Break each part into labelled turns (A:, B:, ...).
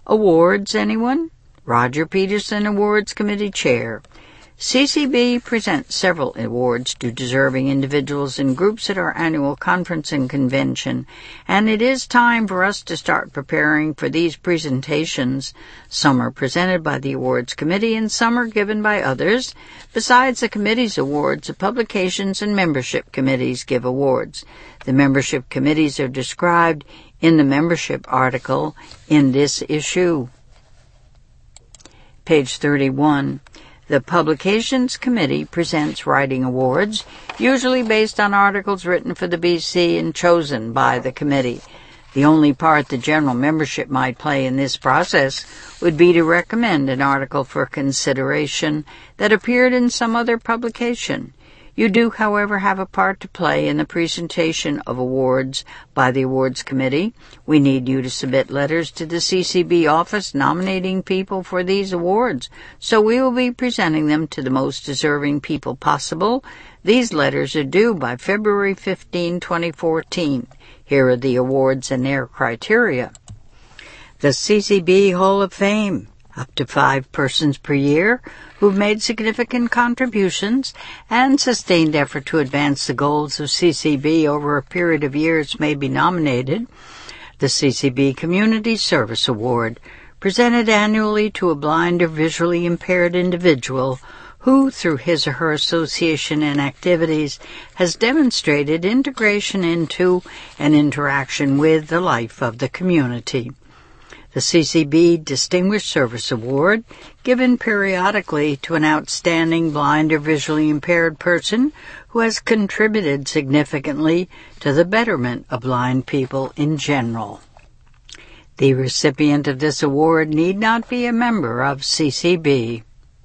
A: Awards, anyone? Roger Peterson, Awards Committee Chair. CCB presents several awards to deserving individuals and groups at our annual conference and convention, and it is time for us to start preparing for these presentations. Some are presented by the Awards Committee and some are given by others. Besides the committee's awards, the publications and membership committees give awards. The membership committees are described in the membership article in this issue. Page 31. The Publications Committee presents writing awards, usually based on articles written for the BC and chosen by the committee. The only part the general membership might play in this process would be to recommend an article for consideration that appeared in some other publication. You do, however, have a part to play in the presentation of awards by the Awards Committee. We need you to submit letters to the CCB office nominating people for these awards, so we will be presenting them to the most deserving people possible. These letters are due by February 15, 2014. Here are the awards and their criteria. The CCB Hall of Fame, up to 5 persons per year who've made significant contributions and sustained effort to advance the goals of CCB over a period of years may be nominated. The CCB Community Service Award, presented annually to a blind or visually impaired individual who, through his or her association and activities, has demonstrated integration into and interaction with the life of the community. The CCB Distinguished Service Award, given periodically to an outstanding blind or visually impaired person who has contributed significantly to the betterment of blind people in general. The recipient of this award need not be a member of CCB.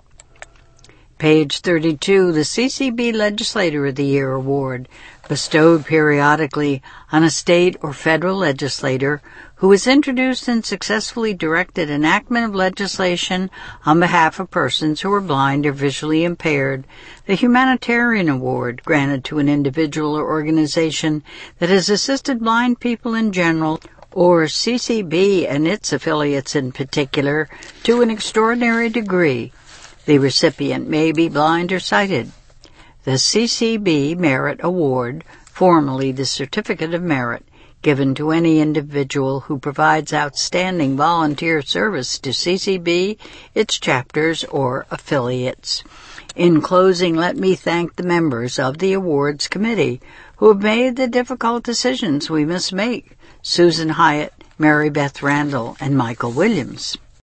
A: Page 32, the CCB Legislator of the Year Award, bestowed periodically on a state or federal legislator who has introduced and successfully directed enactment of legislation on behalf of persons who are blind or visually impaired. The Humanitarian Award, granted to an individual or organization that has assisted blind people in general, or CCB and its affiliates in particular, to an extraordinary degree. The recipient may be blind or sighted. The CCB Merit Award, formerly the Certificate of Merit, given to any individual who provides outstanding volunteer service to CCB, its chapters, or affiliates. In closing, let me thank the members of the Awards Committee who have made the difficult decisions we must make: Susan Hyatt, Mary Beth Randall, and Michael Williams.